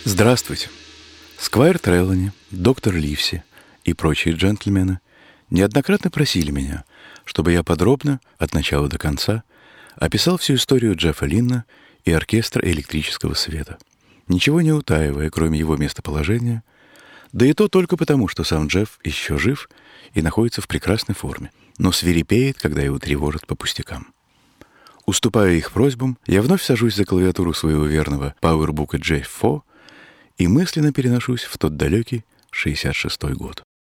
Здравствуйте. Сквайр Трелани, доктор Ливси и прочие джентльмены неоднократно просили меня, чтобы я подробно, от начала до конца, описал всю историю Джеффа Линна и оркестра электрического света, ничего не утаивая, кроме его местоположения, да и то только потому, что сам Джефф еще жив и находится в прекрасной форме, но свирепеет, когда его тревожат по пустякам. Уступая их просьбам, я вновь сажусь за клавиатуру своего верного пауэрбука J4 и мысленно переношусь в тот далекий 66-й год.